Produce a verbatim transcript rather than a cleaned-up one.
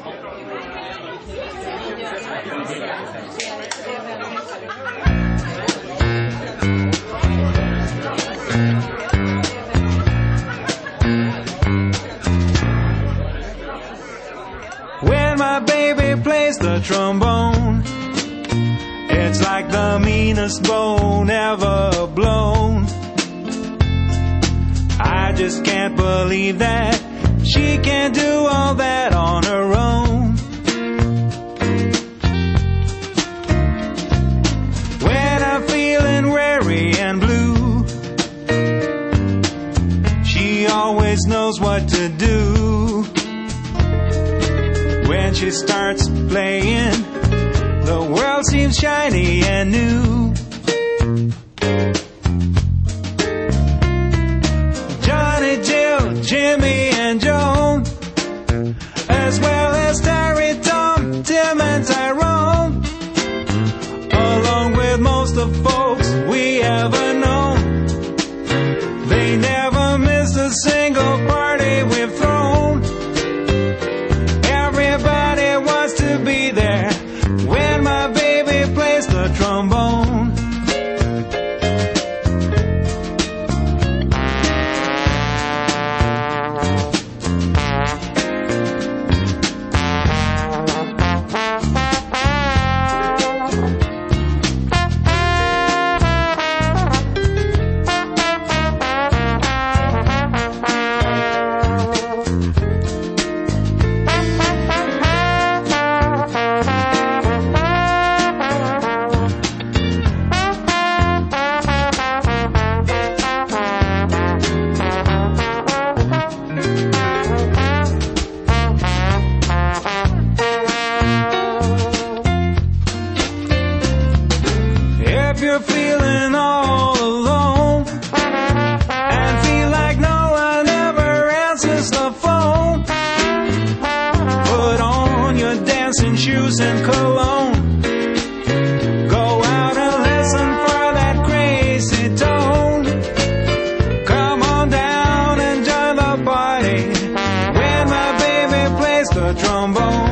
When my baby plays the trombone, it's like the meanest bone ever blown. I just can't believe that she can do all that on her own. When I'm feeling weary and blue, she always knows what to do. When she starts playing, the world seems shiny and new. Johnny, Jill, Jimmy and Joan, as well as Terry, Tom, Tim and Tyrone, along with most of the folks we ever known. They never missed a single party we've thrown. Everybody wants to be there when my baby plays the trombone. If you're feeling all alone and feel like no one ever answers the phone, put on your dancing shoes and cologne. Go out and listen for that crazy tone. Come on down and join the party when my baby plays the trombone.